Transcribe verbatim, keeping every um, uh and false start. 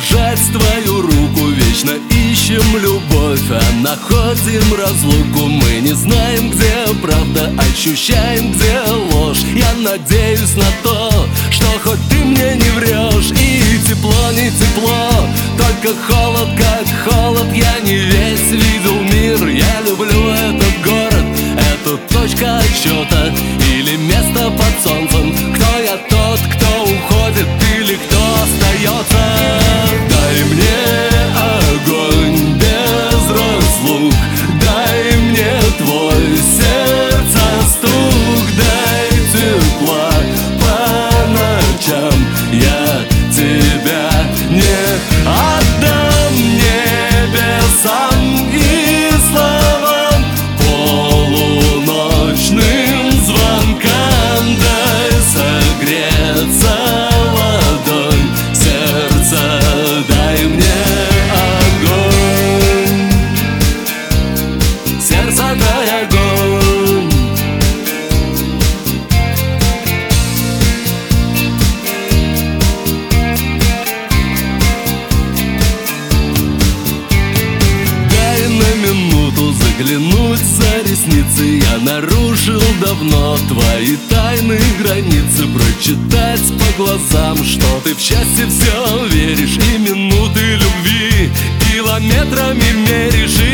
держать твою руку. Вечно ищем любовь, а находим разлуку. Мы не знаем, где правда, ощущаем, где ложь. Я надеюсь на то, что хоть ты мне не врешь. И тепло, не тепло, только холод, как холод. Я не весь видел мир, я люблю этот город. Это точка отсчета или место под солнцем. Кто я, тот, кто уходит или кто остается? Дай мне огонь без разлук, дай мне твой сердце стук, дай тепла по ночам. Я тебя не отдам небесам и словам, полуночным звонкам. Дай согреться ладонь, сердце, дай мне огонь. Сердце, дай огонь. Дай на минуту заглянуть за ресницы. Я нарушил давно твои тайны, границы. Прочитать по глазам, что ты в счастье все веришь. И минуты любви километрами меришь.